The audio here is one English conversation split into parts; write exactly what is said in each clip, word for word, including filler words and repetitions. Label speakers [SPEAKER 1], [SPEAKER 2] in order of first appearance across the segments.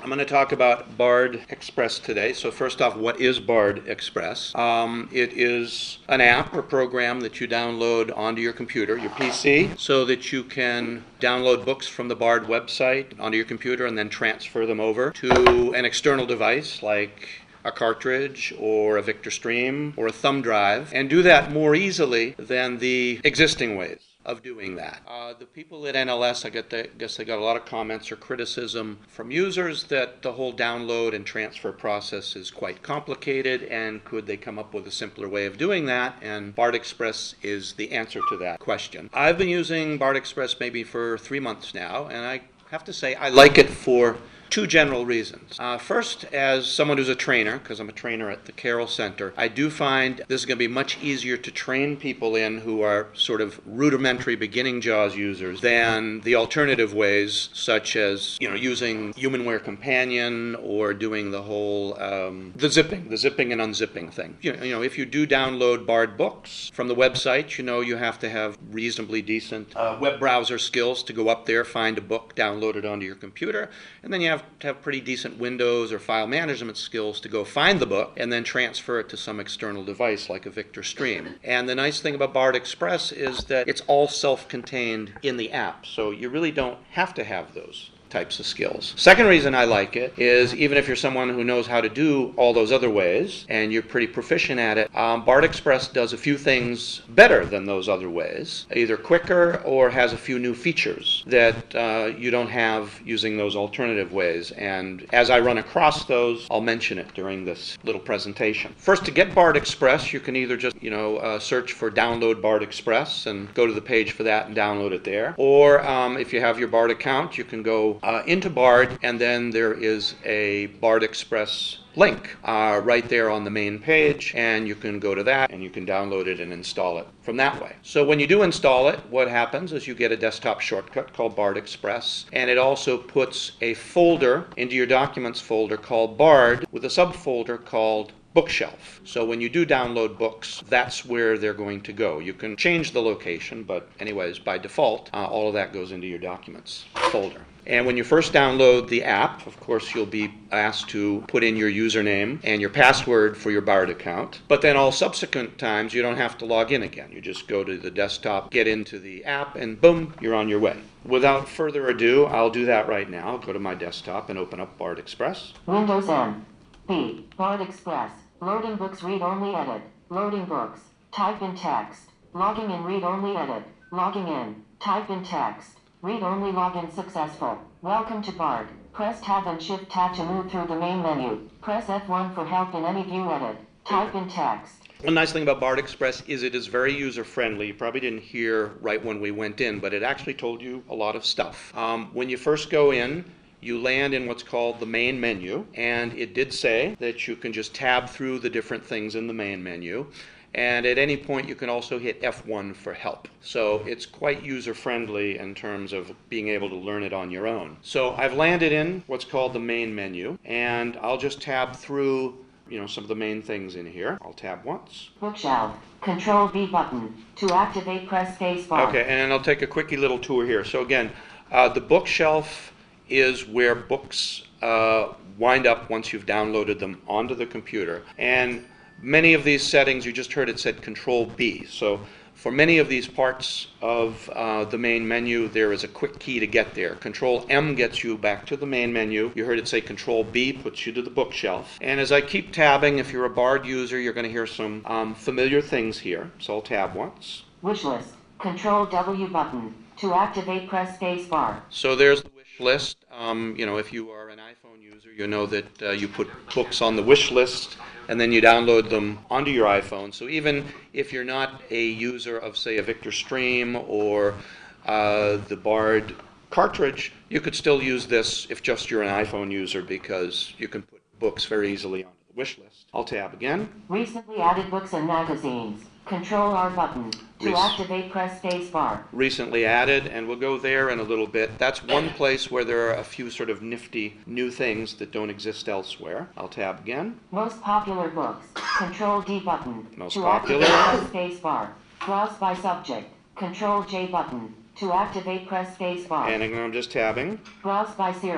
[SPEAKER 1] I'm going to talk about Bard Express today. So first off, what is Bard Express? Um, it is an app or program that you download onto your computer, your P C, so that you can download books from the Bard website onto your computer and then transfer them over to an external device like a cartridge or a Victor Stream or a thumb drive, and do that more easily than the existing ways of doing that. Uh, the people at N L S, I get the, guess they got a lot of comments or criticism from users that the whole download and transfer process is quite complicated, and could they come up with a simpler way of doing that? And Bard Express is the answer to that question. I've been using Bard Express maybe for three months now, and I have to say I like it for two general reasons. Uh, first, as someone who's a trainer, because I'm a trainer at the Carroll Center, I do find this is going to be much easier to train people in who are sort of rudimentary beginning JAWS users than the alternative ways, such as you know using HumanWare Companion or doing the whole um, the zipping, the zipping and unzipping thing. You know, you know, if you do download Bard books from the website, you know you have to have reasonably decent uh, web browser skills to go up there, find a book, download it onto your computer, and then you have to have pretty decent Windows or file management skills to go find the book and then transfer it to some external device like a Victor Stream. And the nice thing about Bard Express is that it's all self-contained in the app, so you really don't have to have those types of skills. Second reason I like it is even if you're someone who knows how to do all those other ways and you're pretty proficient at it, um, Bard Express does a few things better than those other ways, either quicker or has a few new features that uh, you don't have using those alternative ways. And as I run across those, I'll mention it during this little presentation. First, to get Bard Express, you can either just you know uh, search for Download Bard Express and go to the page for that and download it there. Or um, if you have your Bard account, you can go Uh, into Bard, and then there is a Bard Express link uh, right there on the main page, and you can go to that and you can download it and install it from that way. So when you do install it, what happens is you get a desktop shortcut called Bard Express, and it also puts a folder into your Documents folder called Bard with a subfolder called Bookshelf. So when you do download books, that's where they're going to go. You can change the location, but anyways, by default, uh, all of that goes into your Documents folder. And when you first download the app, of course, you'll be asked to put in your username and your password for your Bard account. But then all subsequent times, you don't have to log in again. You just go to the desktop, get into the app, and boom, you're on your way. Without further ado, I'll do that right now. I'll go to my desktop and open up Bard Express.
[SPEAKER 2] Windows M. B. Bard Express. Loading books, read only, edit. Loading books. Type in text. Logging in, read only, edit. Logging in. Type in text. Read only, login successful. Welcome to Bard. Press Tab and Shift Tab to move through the main menu. Press F one for help in any view edit. Type in text.
[SPEAKER 1] One nice thing about Bard Express is it is very user-friendly. You probably didn't hear right when we went in, but it actually told you a lot of stuff. Um, when you first go in, you land in what's called the main menu, and it did say that you can just tab through the different things in the main menu. And at any point, you can also hit F one for help. So it's quite user-friendly in terms of being able to learn it on your own. So I've landed in what's called the main menu, and I'll just tab through you know, some of the main things in here. I'll tab once.
[SPEAKER 2] Bookshelf. Control B button. To activate, press space bar.
[SPEAKER 1] Okay, and I'll take a quickie little tour here. So again, uh, the bookshelf is where books uh, wind up once you've downloaded them onto the computer. And many of these settings, you just heard it said Control B. So for many of these parts of uh, the main menu, there is a quick key to get there. Control M gets you back to the main menu. You heard it say Control B puts you to the bookshelf. And as I keep tabbing, if you're a Bard user, you're going to hear some um, familiar things here. So I'll tab once.
[SPEAKER 2] Wish list. Control W button. To activate, press space bar.
[SPEAKER 1] So there's the wish list. Um, you know, if you are an iPhone user, you know that uh, you put books on the wish list and then you download them onto your iPhone. So even if you're not a user of, say, a Victor Stream or uh, the Bard cartridge, you could still use this if just you're an iPhone user, because you can put books very easily onto the wish list. I'll tab again.
[SPEAKER 2] Recently added books and magazines. Control R button. To
[SPEAKER 1] Rec-
[SPEAKER 2] activate, press space bar.
[SPEAKER 1] Recently added, and we'll go there in a little bit. That's one place where there are a few sort of nifty new things that don't exist elsewhere. I'll tab again.
[SPEAKER 2] Most popular books. Control D button.
[SPEAKER 1] Most
[SPEAKER 2] to
[SPEAKER 1] popular.
[SPEAKER 2] activate, press space bar. Browse by subject. Control J button. To activate, press space bar.
[SPEAKER 1] And again, I'm just tabbing.
[SPEAKER 2] Browse by series.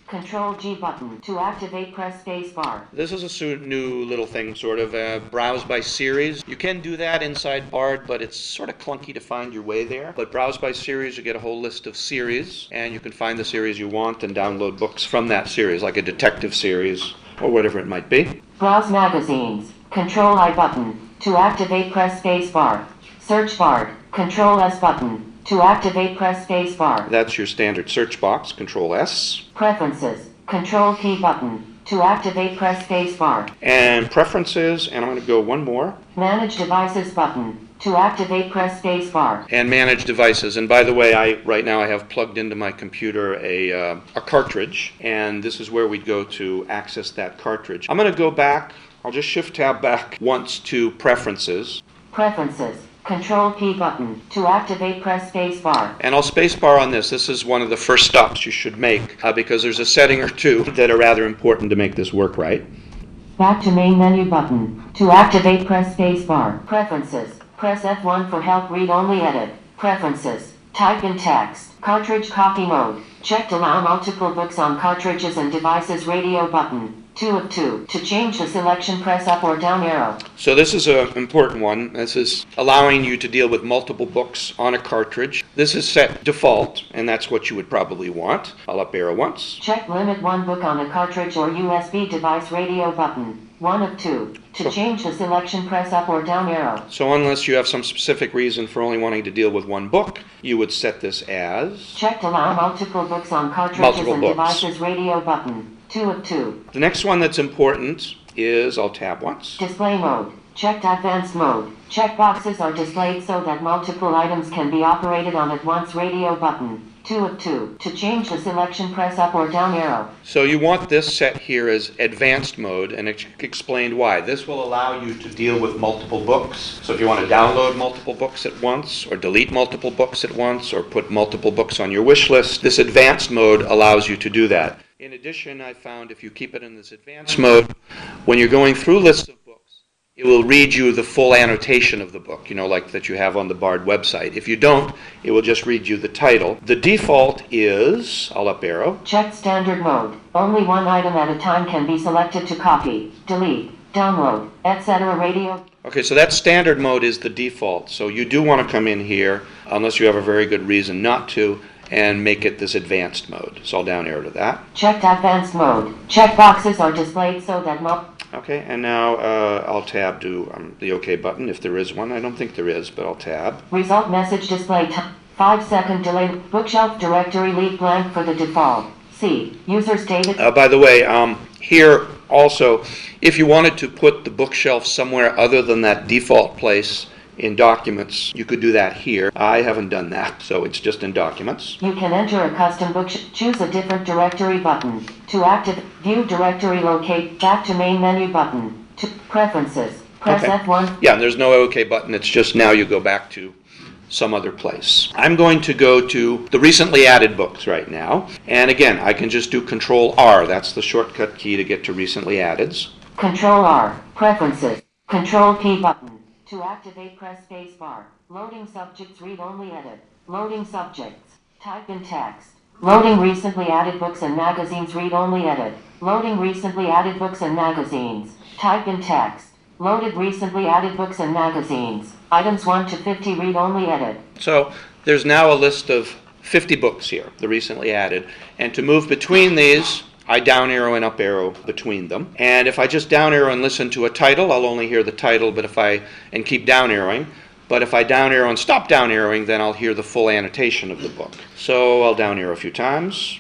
[SPEAKER 2] Control G button. To activate, press space bar.
[SPEAKER 1] This is a su- new little thing, sort of, uh, browse by series. You can do that inside Bard, but it's sort of clunky to find your way there. But browse by series, you get a whole list of series, and you can find the series you want and download books from that series, like a detective series or whatever it might be.
[SPEAKER 2] Browse magazines. Control I button. To activate, press space bar. Search Bard. Control S button. To activate, press space bar.
[SPEAKER 1] That's your standard search box, Control S.
[SPEAKER 2] Preferences. Control key button. To activate, press space bar.
[SPEAKER 1] And preferences, and I'm going to go one more.
[SPEAKER 2] Manage devices button. To activate, press space bar.
[SPEAKER 1] And manage devices. And by the way, I right now I have plugged into my computer a, uh, a cartridge, and this is where we'd go to access that cartridge. I'm going to go back, I'll just shift tab back once to preferences.
[SPEAKER 2] Preferences. Control key button. To activate, press space bar.
[SPEAKER 1] And I'll space bar on this. This is one of the first stops you should make uh, because there's a setting or two that are rather important to make this work right.
[SPEAKER 2] Back to main menu button. To activate, press space bar. Preferences. Press F one for help, read only, edit. Preferences. Type in text. Cartridge copy mode. Checked allow multiple books on cartridges and devices, radio button. two of two. To change the selection, press up or down arrow.
[SPEAKER 1] So this is an important one. This is allowing you to deal with multiple books on a cartridge. This is set default, and that's what you would probably want. I'll up arrow once.
[SPEAKER 2] Check limit one book on a cartridge or U S B device, radio button. one of two. To change the selection, press up or down arrow.
[SPEAKER 1] So unless you have some specific reason for only wanting to deal with one book, you would set this as
[SPEAKER 2] checked allow multiple books on cartridges
[SPEAKER 1] multiple
[SPEAKER 2] and
[SPEAKER 1] books.
[SPEAKER 2] Devices, radio button. two of two.
[SPEAKER 1] The next one that's important is, I'll tab once.
[SPEAKER 2] Display mode. Checked advanced mode. Checkboxes are displayed so that multiple items can be operated on at once, radio button. two of two. To change the selection, press up or down arrow.
[SPEAKER 1] So you want this set here as advanced mode, and it's explained why. This will allow you to deal with multiple books. So if you want to download multiple books at once, or delete multiple books at once, or put multiple books on your wish list, this advanced mode allows you to do that. In addition, I found if you keep it in this advanced mode, when you're going through lists of books, it will read you the full annotation of the book, you know, like that you have on the Bard website. If you don't, it will just read you the title. The default is, I'll up arrow.
[SPEAKER 2] Check standard mode. Only one item at a time can be selected to copy, delete, download, et cetera. Radio.
[SPEAKER 1] Okay, so that standard mode is the default. So you do want to come in here, unless you have a very good reason not to, and make it this advanced mode. So I'll down arrow to that.
[SPEAKER 2] Checked advanced mode. Checkboxes are displayed so that mo-
[SPEAKER 1] Okay, and now uh, I'll tab to um, the OK button if there is one. I don't think there is, but I'll tab.
[SPEAKER 2] Result message display t- five second delay. Bookshelf directory leave blank for the default. C. Users David.
[SPEAKER 1] Uh, by the way, um, here also, if you wanted to put the bookshelf somewhere other than that default place in Documents, you could do that here. I haven't done that, so it's just in Documents.
[SPEAKER 2] You can enter a custom book. Sh- choose a different directory button. To active, view directory, locate, back to main menu button. To preferences, press
[SPEAKER 1] Okay.
[SPEAKER 2] F one.
[SPEAKER 1] Yeah, there's no OK button. It's just now you go back to some other place. I'm going to go to the recently added books right now. And again, I can just do Control R. That's the shortcut key to get to recently addeds.
[SPEAKER 2] Control R. Preferences. Control P button. To activate, press space bar. Loading subjects, read only, edit. Loading subjects. Type in text. Loading recently added books and magazines, read only, edit. Loading recently added books and magazines. Type in text. Loaded recently added books and magazines. Items one to fifty, read only, edit.
[SPEAKER 1] So there's now a list of fifty books here, the recently added. And to move between these, I down arrow and up arrow between them. And if I just down arrow and listen to a title, I'll only hear the title, but if I, and keep down arrowing. But if I down arrow and stop down arrowing, then I'll hear the full annotation of the book. So I'll down arrow a few times.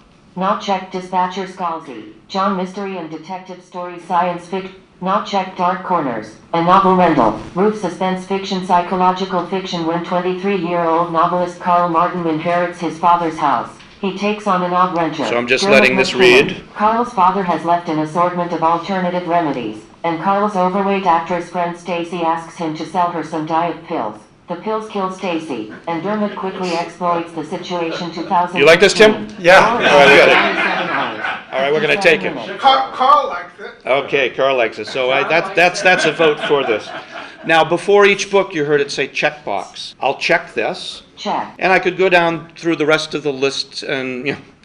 [SPEAKER 2] Not checked Dispatcher Scalzi. John Mystery and Detective Stories, Science Fiction. Not checked Dark Corners. A novel Rendell. Ruth Suspense Fiction, Psychological Fiction. When twenty-three-year-old novelist Carl Martin inherits his father's house, he takes on an odd renter.
[SPEAKER 1] So I'm just
[SPEAKER 2] Dermot
[SPEAKER 1] letting this
[SPEAKER 2] McCann.
[SPEAKER 1] read.
[SPEAKER 2] Carl's father has left an assortment of alternative remedies, and Carl's overweight actress friend Stacy asks him to sell her some diet pills. The pills kill Stacy, and Dermot quickly exploits the situation. two thousand.
[SPEAKER 1] You like this, Tim?
[SPEAKER 3] Yeah.
[SPEAKER 1] All right, good. All right, we're going to take it.
[SPEAKER 3] Carl, Carl likes it.
[SPEAKER 1] Okay, Carl likes it. So I, that's that's that's a vote for this. Now, before each book, you heard it say checkbox. I'll check this,
[SPEAKER 2] Check.
[SPEAKER 1] and I could go down through the rest of the list and you know,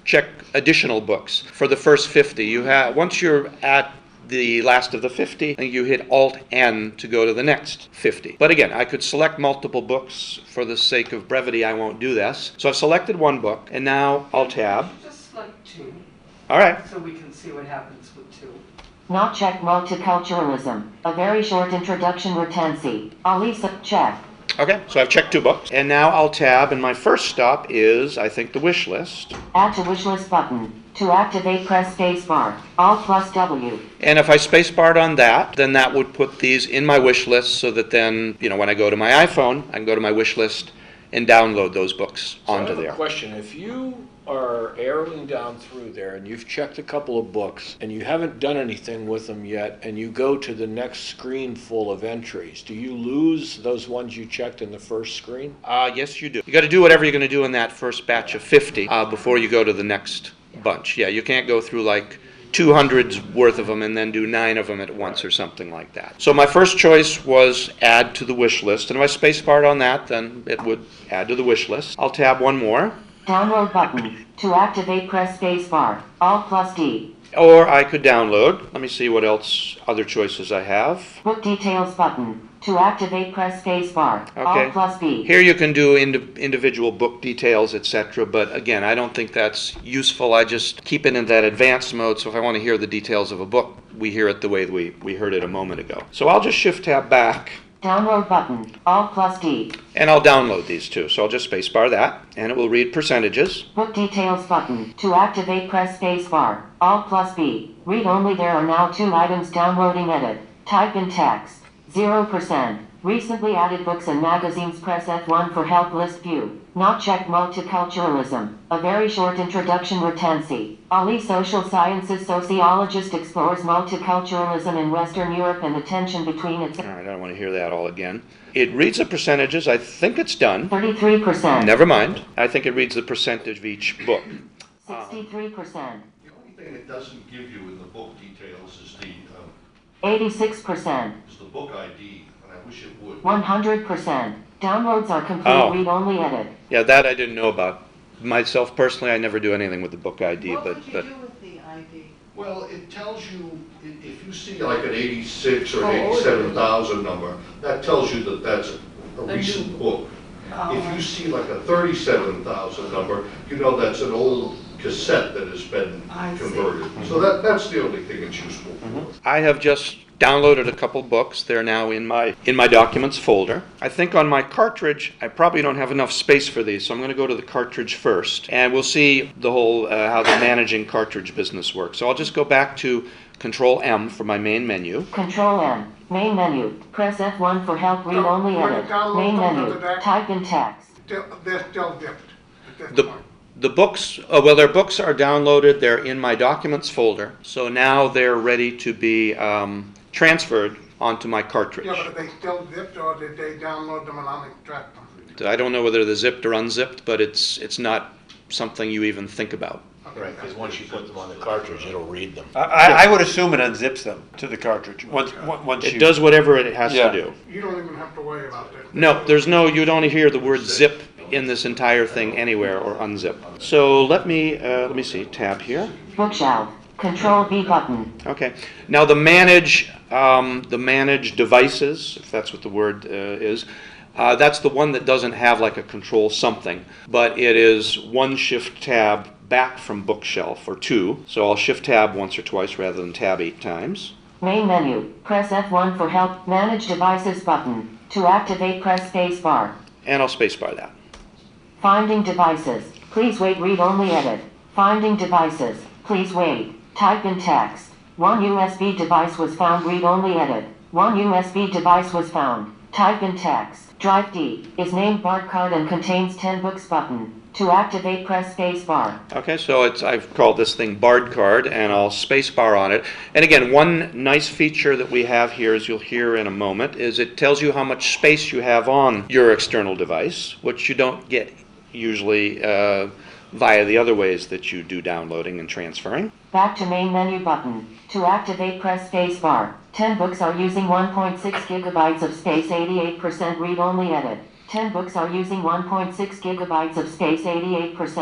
[SPEAKER 1] check additional books for the first fifty. You have, once you're at the last of the fifty, and you hit Alt-N to go to the next fifty. But again, I could select multiple books. For the sake of brevity, I won't do this. So I've selected one book, and now I'll tab.
[SPEAKER 4] Just select two,
[SPEAKER 1] All right.
[SPEAKER 4] so we can see what happens with two.
[SPEAKER 2] Not check multiculturalism. A very short introduction retency. Alisa, check.
[SPEAKER 1] Okay, so I've checked two books. And now I'll tab, and my first stop is, I think, the wish list.
[SPEAKER 2] Add to wish list button. To activate, press spacebar. Alt plus W.
[SPEAKER 1] And if I spacebarred on that, then that would put these in my wish list so that then, you know, when I go to my iPhone, I can go to my wish list and download those books
[SPEAKER 5] So
[SPEAKER 1] onto
[SPEAKER 5] I have
[SPEAKER 1] there.
[SPEAKER 5] a question. If you are arrowing down through there and you've checked a couple of books and you haven't done anything with them yet and you go to the next screen full of entries, do you lose those ones you checked in the first screen?
[SPEAKER 1] Uh, yes, you do. You got to do whatever you're going to do in that first batch of fifty uh, before you go to the next bunch. Yeah, you can't go through like two hundreds worth of them and then do nine of them at once or something like that. So my first choice was add to the wish list, and if I spacebarred on that, then it would add to the wish list. I'll tab one more.
[SPEAKER 2] Download button. To activate, press spacebar. Alt plus D.
[SPEAKER 1] Or I could download. Let me see what else, other choices I have.
[SPEAKER 2] Book details button. To activate, press spacebar.
[SPEAKER 1] Okay.
[SPEAKER 2] Alt plus B.
[SPEAKER 1] Here you can do indi- individual book details, et cetera. But again, I don't think that's useful. I just keep it in that advanced mode. So if I want to hear the details of a book, we hear it the way we, we heard it a moment ago. So I'll just shift tab back.
[SPEAKER 2] Download button. Alt plus D.
[SPEAKER 1] And I'll download these two. So I'll just spacebar that, and it will read percentages.
[SPEAKER 2] Book details button. To activate, press spacebar. Alt plus B. Read only. There are now two items downloading. Edit. Type in text. zero percent. Recently added books and magazines. Press F one for help list view. Not check multiculturalism. A very short introduction retency. Ali Social Sciences sociologist explores multiculturalism in Western Europe and the tension between its
[SPEAKER 1] All right, I don't want to hear that all again. It reads the percentages. I think it's done.
[SPEAKER 2] thirty-three percent.
[SPEAKER 1] Never mind. I think it reads the percentage of each book.
[SPEAKER 2] sixty-three percent.
[SPEAKER 6] The only thing it doesn't give you in the book details is the, um,
[SPEAKER 2] eighty-six percent.
[SPEAKER 6] is the book I D, and I wish it would.
[SPEAKER 2] one hundred percent. Downloads are complete.
[SPEAKER 1] Oh.
[SPEAKER 2] Read only. Edit.
[SPEAKER 1] Yeah, that I didn't know about. Myself personally, I never do anything with the book I D,
[SPEAKER 4] What
[SPEAKER 1] but,
[SPEAKER 4] would you
[SPEAKER 1] but
[SPEAKER 4] do with the I D?
[SPEAKER 6] Well, it tells you, i- if you see like an eighty-six or
[SPEAKER 4] Oh,
[SPEAKER 6] an eighty-seven thousand number, that tells you that that's a
[SPEAKER 4] A
[SPEAKER 6] recent
[SPEAKER 4] new-
[SPEAKER 6] book.
[SPEAKER 4] Oh.
[SPEAKER 6] If you see like a thirty-seven thousand number, you know that's an old cassette that has been
[SPEAKER 4] I see.
[SPEAKER 6] converted. So that, that's the only thing it's useful for.
[SPEAKER 1] I have just downloaded a couple books. They're now in my in my documents folder. I think on my cartridge, I probably don't have enough space for these, so I'm going to go to the cartridge first, and we'll see the whole uh, how the managing cartridge business works. So I'll just go back to Control M for my main menu.
[SPEAKER 2] Control M. Main menu. Press F one for help. Read
[SPEAKER 3] No,
[SPEAKER 2] only.
[SPEAKER 3] when you
[SPEAKER 2] Edit.
[SPEAKER 3] download
[SPEAKER 2] Main
[SPEAKER 3] them to
[SPEAKER 2] menu.
[SPEAKER 3] the back-
[SPEAKER 2] Type in text.
[SPEAKER 3] Still, they're still dipped at this
[SPEAKER 1] The
[SPEAKER 3] point.
[SPEAKER 1] the books, uh, well, their books are downloaded. They're in my documents folder. So now they're ready to be um, transferred onto my cartridge.
[SPEAKER 3] Yeah, but are they still zipped, or did they download them and unextract them?
[SPEAKER 1] I don't know whether they're zipped or unzipped, but it's it's not something you even think about.
[SPEAKER 5] Right, because once you put them on the cartridge, it'll read them.
[SPEAKER 7] I- I, I would assume it unzips them to the cartridge, once, on- once you.
[SPEAKER 1] It does whatever it has
[SPEAKER 7] Yeah.
[SPEAKER 1] to do.
[SPEAKER 3] You don't even have to worry about that.
[SPEAKER 1] No, there's no, you don't hear the word zip in this entire thing anywhere, or unzip. So let me, uh, let me see, tab here.
[SPEAKER 2] Bookshelf. Control V button.
[SPEAKER 1] Okay. Now the manage, um, the manage devices, if that's what the word uh, is, uh, that's the one that doesn't have like a control something, but it is one shift tab back from bookshelf, or two. So I'll shift tab once or twice rather than tab eight times.
[SPEAKER 2] Main menu. Press F one for help. Manage devices button. To activate, press spacebar.
[SPEAKER 1] And I'll spacebar that.
[SPEAKER 2] Finding devices. Please wait. Read only. Edit. Finding devices. Please wait. Type in text. One U S B device was found. Read only. Edit. One U S B device was found. Type in text. Drive D is named Bard card and contains ten books button. To activate, press spacebar.
[SPEAKER 1] Okay, so it's, I've called this thing Bard Card, and I'll spacebar on it. And again, one nice feature that we have here, as you'll hear in a moment, is it tells you how much space you have on your external device, which you don't get usually uh, via the other ways that you do downloading and transferring.
[SPEAKER 2] Back to main menu button. To activate, press spacebar. ten books are using one point six gigabytes of space. eighty-eight percent read only. Edit. ten books are using one point six gigabytes of space. eighty-eight percent.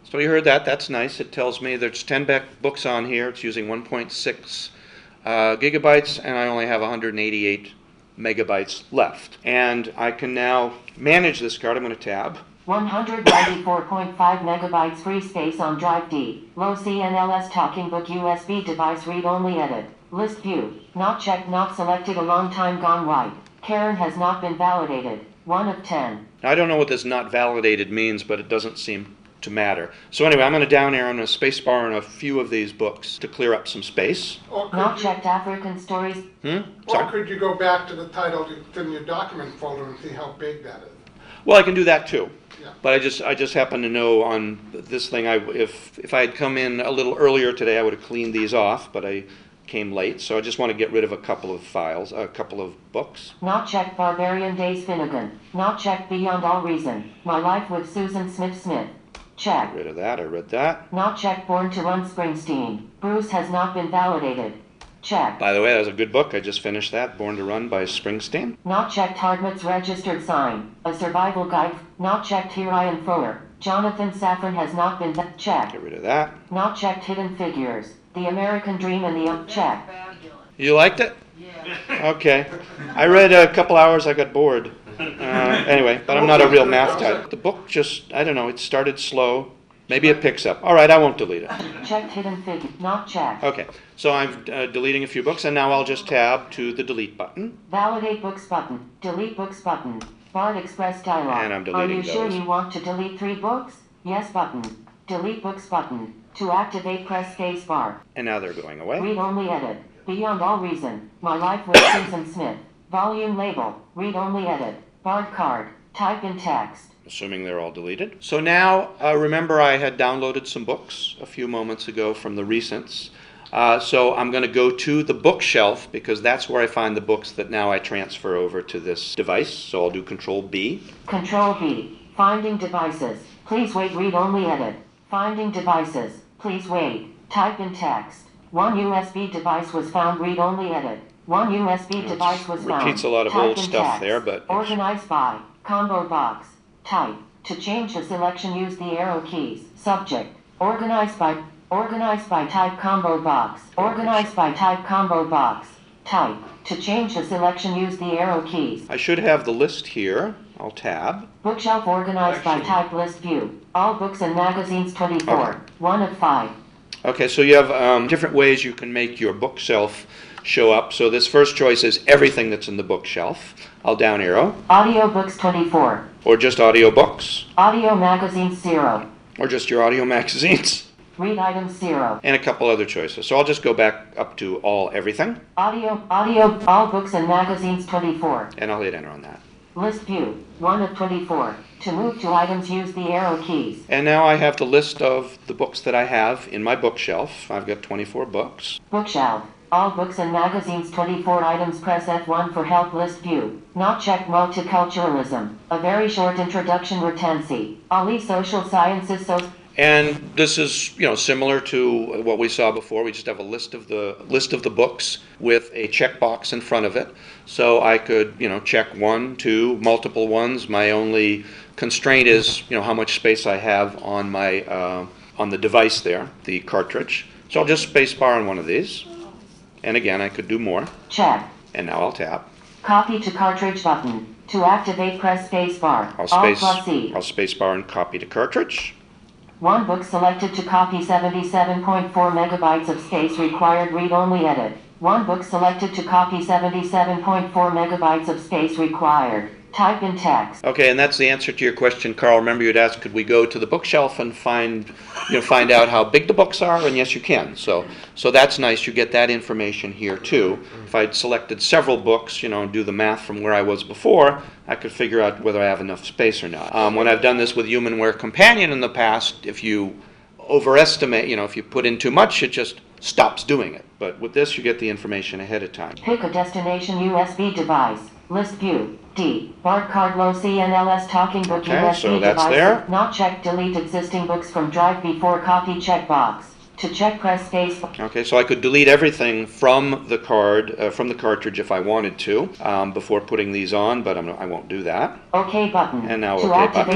[SPEAKER 1] So you heard that, that's nice. It tells me there's ten bec- books on here. It's using one point six uh, gigabytes, and I only have one hundred eighty-eight megabytes left. And I can now manage this card. I'm going to tab.
[SPEAKER 2] one hundred ninety-four point five megabytes free space on drive D. Low C N L S talking book U S B device read only edit. List view. Not checked, not selected, a long time gone white. Karen has not been validated. one of ten.
[SPEAKER 1] Now, I don't know what this not validated means, but it doesn't seem to matter. So anyway, I'm going to down arrow and a space bar on a few of these books to clear up some space.
[SPEAKER 3] Or could
[SPEAKER 2] Not
[SPEAKER 3] you-
[SPEAKER 2] checked African stories.
[SPEAKER 1] Hmm?
[SPEAKER 3] Or
[SPEAKER 1] Sorry?
[SPEAKER 3] could you go back to the title in your document folder and see how big that is?
[SPEAKER 1] Well, I can do that too.
[SPEAKER 3] Yeah.
[SPEAKER 1] But I just I just happen to know on this thing, I if if I had come in a little earlier today, I would have cleaned these off, but I came late, so I just want to get rid of a couple of files, a couple of books.
[SPEAKER 2] Not checked Barbarian Days Finnegan. Not checked Beyond All Reason. My Life with Susan Smith Smith. Check.
[SPEAKER 1] Get rid of that. I read that.
[SPEAKER 2] Not checked Born to Run Springsteen. Bruce has not been validated. Check.
[SPEAKER 1] By the way, that was a good book. I just finished that, Born to Run by Springsteen.
[SPEAKER 2] Not checked Hardmat's Registered Sign. A Survival Guide. Not checked Hirian Fuller. Jonathan Safran has not been va- checked.
[SPEAKER 1] Get rid of that.
[SPEAKER 2] Not checked Hidden Figures. The American Dream and the Check.
[SPEAKER 4] Fabulous.
[SPEAKER 1] You liked it?
[SPEAKER 4] Yeah.
[SPEAKER 1] Okay. I read a couple hours, I got bored. Uh, anyway, but I'm not a real math type. The book just, I don't know, it started slow. Maybe it picks up. All right, I won't delete it.
[SPEAKER 2] Checked Hidden Figure. Not checked.
[SPEAKER 1] Okay, so I'm uh, deleting a few books, and now I'll just tab to the delete button.
[SPEAKER 2] Validate Books button. Delete Books button. Bard Express dialog.
[SPEAKER 1] And I'm
[SPEAKER 2] Are you
[SPEAKER 1] deleting
[SPEAKER 2] sure
[SPEAKER 1] those.
[SPEAKER 2] you want to delete three books? Yes button. Delete Books button. To activate, press space bar.
[SPEAKER 1] And now they're going away.
[SPEAKER 2] Read only edit. Beyond All Reason. My Life with Susan Smith. Volume label. Read only edit. Bard card. Type in text.
[SPEAKER 1] Assuming they're all deleted. So now, uh, remember I had downloaded some books a few moments ago from the recents. Uh, so I'm going to go to the bookshelf because that's where I find the books that now I transfer over to this device. So I'll do Control B.
[SPEAKER 2] Control B. Finding devices. Please wait. Read only edit. Finding devices. Please wait. Type in text. One U S B device was found. Read only edit. One U S B device was found.
[SPEAKER 1] Repeats a lot of
[SPEAKER 2] Type
[SPEAKER 1] old
[SPEAKER 2] in
[SPEAKER 1] stuff
[SPEAKER 2] text.
[SPEAKER 1] there, but-
[SPEAKER 2] Organized by. Combo box. Type. To change the selection, use the arrow keys. Subject. Organized by. Organized by type combo box. Organized by type combo box. Type. To change the selection, use the arrow keys.
[SPEAKER 1] I should have the list here. I'll tab.
[SPEAKER 2] Bookshelf organized by
[SPEAKER 5] Actually-
[SPEAKER 2] type list view. All books and magazines twenty-four.
[SPEAKER 1] Okay.
[SPEAKER 2] One of five.
[SPEAKER 1] Okay, so you have um, different ways you can make your bookshelf show up. So this first choice is everything that's in the bookshelf. I'll down arrow.
[SPEAKER 2] Audio books twenty-four.
[SPEAKER 1] Or just audio books.
[SPEAKER 2] Audio magazines zero.
[SPEAKER 1] Or just your audio magazines.
[SPEAKER 2] Read items zero.
[SPEAKER 1] And a couple other choices. So I'll just go back up to all everything.
[SPEAKER 2] Audio, audio, all books and magazines twenty-four.
[SPEAKER 1] And I'll hit enter on that.
[SPEAKER 2] List view, one of twenty-four. To move to items, use the arrow keys.
[SPEAKER 1] And now I have the list of the books that I have in my bookshelf. I've got twenty-four books.
[SPEAKER 2] Bookshelf, all books and magazines twenty-four items. Press F one for help. List view. Not checked multiculturalism. A very short introduction. Retensi. Ali social sciences. So
[SPEAKER 1] And this is, you know, similar to what we saw before. We just have a list of the list of the books with a checkbox in front of it. So I could, you know, check one, two, multiple ones. My only constraint is, you know, how much space I have on my uh, on the device there, the cartridge. So I'll just space bar on one of these. And again, I could do more.
[SPEAKER 2] check.
[SPEAKER 1] And now I'll tap.
[SPEAKER 2] Copy to cartridge button. To activate, press space bar.
[SPEAKER 1] I'll
[SPEAKER 2] Alt
[SPEAKER 1] space
[SPEAKER 2] plus C.
[SPEAKER 1] I'll space bar and copy to cartridge.
[SPEAKER 2] One book selected to copy. Seventy-seven point four megabytes of space required. Read only edit. One book selected to copy. Seventy-seven point four megabytes of space required. Type in text.
[SPEAKER 1] Okay, and that's the answer to your question, Carl. Remember you'd asked, could we go to the bookshelf and find, you know, find out how big the books are? And yes, you can. So, so that's nice. You get that information here too. If I'd selected several books, you know, and do the math from where I was before, I could figure out whether I have enough space or not. Um, when I've done this with Humanware Companion in the past, if you overestimate, you know, if you put in too much, it just stops doing it. But with this, you get the information ahead of time.
[SPEAKER 2] Pick a destination U S B device. List view. D. Bard card. Low C N L S talking book.
[SPEAKER 1] Okay,
[SPEAKER 2] U S B
[SPEAKER 1] so that's
[SPEAKER 2] device.
[SPEAKER 1] there.
[SPEAKER 2] Not checked. Delete existing books from drive before copy. Checkbox. To check, press space.
[SPEAKER 1] Okay, so I could delete everything from the card, uh, from the cartridge if I wanted to, um, before putting these on, but I'm, I won't do that.
[SPEAKER 2] OK button.
[SPEAKER 1] And now
[SPEAKER 2] to
[SPEAKER 1] OK
[SPEAKER 2] activate.
[SPEAKER 1] button.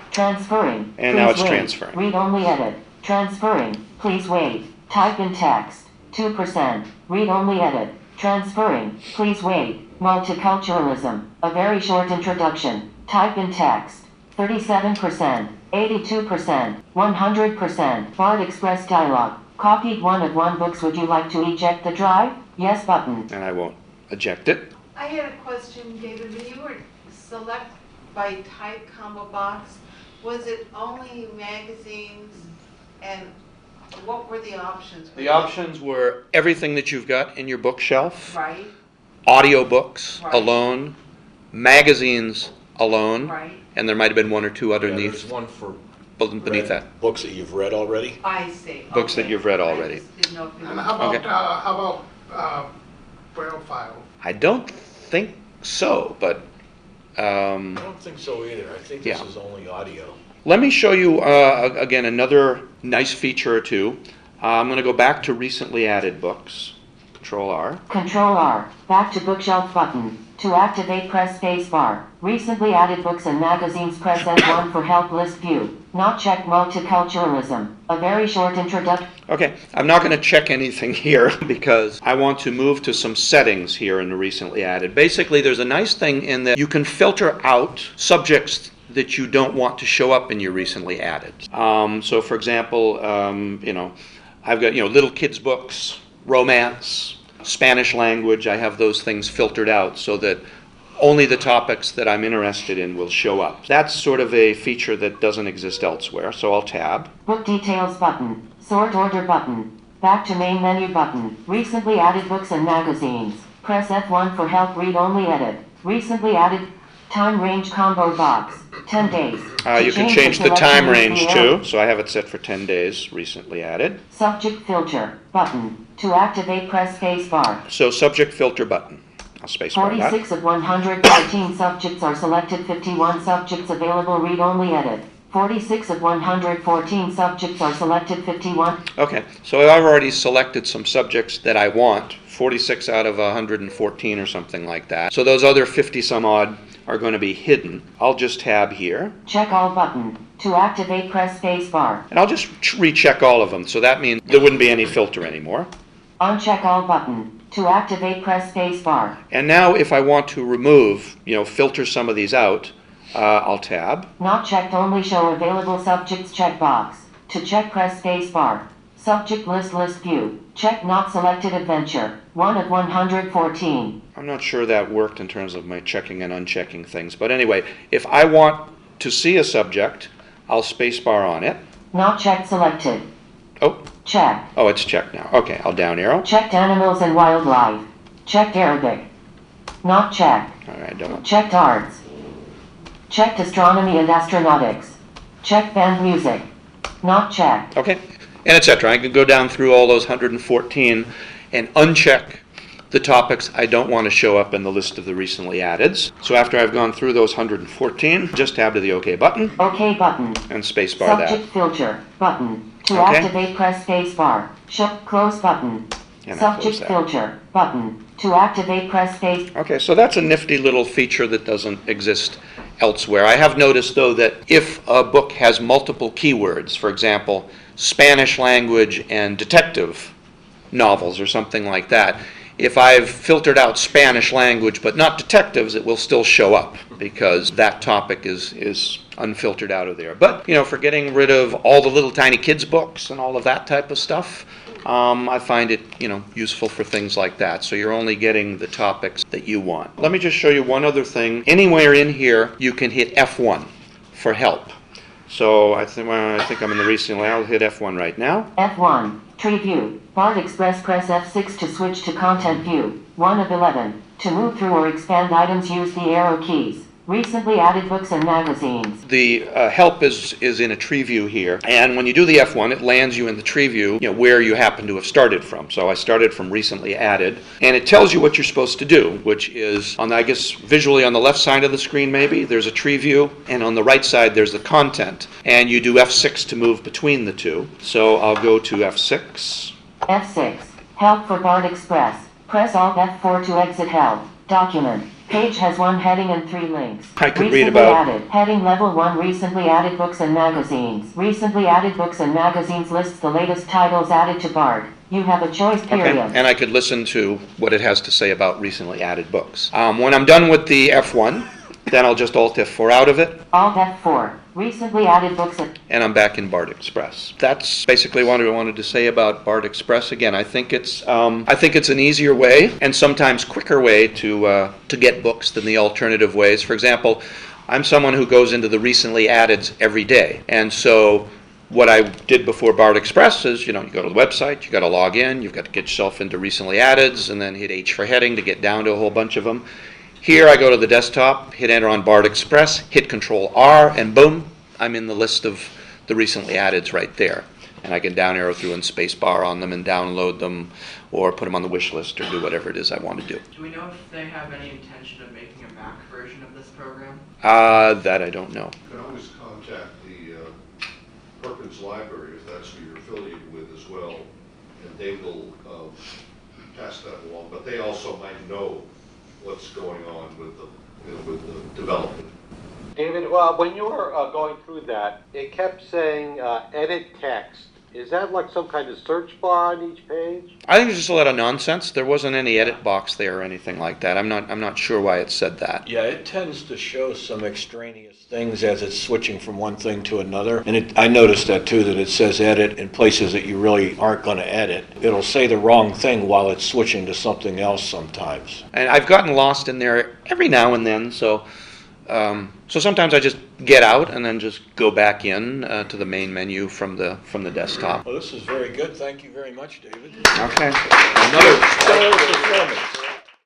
[SPEAKER 2] Transferring.
[SPEAKER 1] And now
[SPEAKER 2] Please
[SPEAKER 1] it's
[SPEAKER 2] wait.
[SPEAKER 1] transferring.
[SPEAKER 2] Read only edit. Transferring. Please wait. Type in text. two percent. Read only edit. Transferring. Please wait. Multiculturalism. A very short introduction. Type in text. thirty-seven percent. eighty-two percent. one hundred percent. Bard Express dialog. Copied one of one books. Would you like to eject the drive? Yes button.
[SPEAKER 1] And I won't eject it.
[SPEAKER 8] I had a question, David. When you were select by type combo box, was it only magazines, and what were the options?
[SPEAKER 1] The options were everything that you've got in your bookshelf,
[SPEAKER 8] Right,
[SPEAKER 1] audiobooks
[SPEAKER 8] Right.
[SPEAKER 1] alone, magazines alone,
[SPEAKER 8] right.
[SPEAKER 1] and there might have been one or two
[SPEAKER 5] Yeah,
[SPEAKER 1] underneath,
[SPEAKER 5] there's one for
[SPEAKER 1] beneath
[SPEAKER 5] read-
[SPEAKER 1] that.
[SPEAKER 5] books that you've read already.
[SPEAKER 8] I see.
[SPEAKER 1] Books that
[SPEAKER 8] Okay.
[SPEAKER 1] you've read
[SPEAKER 8] I
[SPEAKER 1] already.
[SPEAKER 8] just didn't know if you
[SPEAKER 3] And
[SPEAKER 8] were-
[SPEAKER 3] how about,
[SPEAKER 1] Okay.
[SPEAKER 3] uh, how about, uh, braille file?
[SPEAKER 1] I don't think so, but um,
[SPEAKER 5] I don't think so either. I think this
[SPEAKER 1] Yeah.
[SPEAKER 5] is only audio.
[SPEAKER 1] let me show you, uh, again, another nice feature or two. Uh, I'm going to go back to recently added books. Control R.
[SPEAKER 2] Control R. Back to bookshelf button. To activate, press space bar. Recently added books and magazines, press F one for help list view. Not checked multiculturalism. A very short introduction.
[SPEAKER 1] Okay, I'm not going to check anything here because I want to move to some settings here in the recently added. Basically, there's a nice thing in that you can filter out subjects that you don't want to show up in your recently added. Um, so, for example, um, you know, I've got you know little kids books, romance, Spanish language. I have those things filtered out so that only the topics that I'm interested in will show up. That's sort of a feature that doesn't exist elsewhere. So I'll tab.
[SPEAKER 2] Book details button. Sort order button. Back to main menu button. Recently added books and magazines. Press F one for help read only edit. Recently added time range combo box. ten days.
[SPEAKER 1] Uh,
[SPEAKER 2] To
[SPEAKER 1] you can
[SPEAKER 2] change
[SPEAKER 1] change the
[SPEAKER 2] selection,
[SPEAKER 1] time
[SPEAKER 2] use
[SPEAKER 1] range
[SPEAKER 2] the arrow.
[SPEAKER 1] too, so I have it set for ten days, recently added.
[SPEAKER 2] Subject filter button. To activate, press space bar.
[SPEAKER 1] So subject filter button. I'll space bar that.
[SPEAKER 2] forty-six of one hundred fourteen subjects are selected. fifty-one subjects available. Read only edit. forty-six of one hundred fourteen subjects are selected. fifty-one.
[SPEAKER 1] Okay, so I've already selected some subjects that I want, forty-six out of one hundred fourteen or something like that. So those other fifty some odd are going to be hidden. I'll just tab here,
[SPEAKER 2] Check all button. To activate, press space bar.
[SPEAKER 1] and I'll just ch- recheck all of them. So that means there wouldn't be any filter anymore.
[SPEAKER 2] Uncheck all button. To activate, press space bar.
[SPEAKER 1] And now if I want to remove, you know, filter some of these out, uh, I'll tab.
[SPEAKER 2] Not checked, only show available subjects checkbox. To check, press space bar. Subject list list view. Check not selected adventure. one of one hundred fourteen.
[SPEAKER 1] I'm not sure that worked in terms of my checking and unchecking things. But anyway, if I want to see a subject, I'll spacebar on it.
[SPEAKER 2] Not checked selected.
[SPEAKER 1] Oh,
[SPEAKER 2] Checked.
[SPEAKER 1] oh, it's checked now. Okay, I'll down arrow.
[SPEAKER 2] Checked animals and wildlife. Checked Arabic. Not checked.
[SPEAKER 1] All right, don't.
[SPEAKER 2] Checked arts. Checked astronomy and astronautics. Checked band music. Not checked.
[SPEAKER 1] Okay, and et cetera. I can go down through all those one hundred fourteen and uncheck the topics I don't want to show up in the list of the recently addeds. So after I've gone through those one hundred fourteen, just tab to the OK button
[SPEAKER 2] OK button.
[SPEAKER 1] and spacebar that.
[SPEAKER 2] Subject filter button. To
[SPEAKER 1] Okay.
[SPEAKER 2] activate, press space bar. Shut close button.
[SPEAKER 1] And I close
[SPEAKER 2] Subject
[SPEAKER 1] that.
[SPEAKER 2] filter button. To activate, press space.
[SPEAKER 1] Okay, so that's a nifty little feature that doesn't exist elsewhere. I have noticed, though, that if a book has multiple keywords, for example, Spanish language and detective novels or something like that, if I've filtered out Spanish language but not detectives, it will still show up because that topic is, is unfiltered out of there. But, you know, for getting rid of all the little tiny kids' books and all of that type of stuff, um, I find it, you know, useful for things like that. So you're only getting the topics that you want. Let me just show you one other thing. Anywhere in here, you can hit F one for help. So I think, well, I think I'm in the recently. I'll hit F one right now.
[SPEAKER 2] F one. Tree view. Bard Express, press F six to switch to content view. one of eleven. To move through or expand items, use the arrow keys. Recently added books and magazines.
[SPEAKER 1] The uh, help is is in a tree view here, and when you do the F one, it lands you in the tree view, you know, where you happen to have started from. So I started from recently added, and it tells you what you're supposed to do, which is on, I guess, visually on the left side of the screen maybe, there's a tree view, and on the right side there's the content, and you do F six to move between the two. So I'll go to F six.
[SPEAKER 2] F six. Help for Bard Express. Press Alt F four to exit help. Document. Page has one heading and three links.
[SPEAKER 1] I could read
[SPEAKER 2] Recently
[SPEAKER 1] about-
[SPEAKER 2] added. Heading level one, recently added books and magazines. Recently added books and magazines lists the latest titles added to Bard. You have a choice,
[SPEAKER 1] Okay,
[SPEAKER 2] period.
[SPEAKER 1] and I could listen to what it has to say about recently added books. Um, when I'm done with the F one, then I'll just Alt F four out of it,
[SPEAKER 2] Alt F four. Recently added books and
[SPEAKER 1] and I'm back in Bard Express. That's basically what I wanted to say about Bard Express. Again, I think it's um, I think it's an easier way and sometimes quicker way to uh, to get books than the alternative ways. For example, I'm someone who goes into the recently addeds every day, and so what I did before Bard Express is, you know, you go to the website, you got to log in, you've got to get yourself into recently addeds, and then hit H for heading to get down to a whole bunch of them. Here I go to the desktop, hit enter on Bard Express, hit Control R, and boom, I'm in the list of the recently addeds right there. And I can down arrow through and space bar on them and download them, or put them on the wish list, or do whatever it is I want to do.
[SPEAKER 9] Do we know if they have any intention of making a Mac version of this program?
[SPEAKER 1] Uh, that I don't know.
[SPEAKER 6] You can always contact the uh, Perkins Library if that's who you're affiliated with as well, and they will uh, pass that along. But they also might know what's going on with the, you know, with the development.
[SPEAKER 10] David, well, when you were uh, going through that, it kept saying uh, edit text. Is that like some kind of search bar on each page?
[SPEAKER 1] I think it's just a lot of nonsense. There wasn't any edit box there or anything like that. I'm not I'm not sure why it said that.
[SPEAKER 5] Yeah, it tends to show some extraneous things as it's switching from one thing to another. And it, I noticed that too, that it says edit in places that you really aren't going to edit. It'll say the wrong thing while it's switching to something else sometimes.
[SPEAKER 1] And I've gotten lost in there every now and then, so um, so sometimes I just get out and then just go back in uh, to the main menu from the from the desktop.
[SPEAKER 5] Well, this is very good. Thank you very much, David.
[SPEAKER 1] Okay.
[SPEAKER 5] Another stellar performance.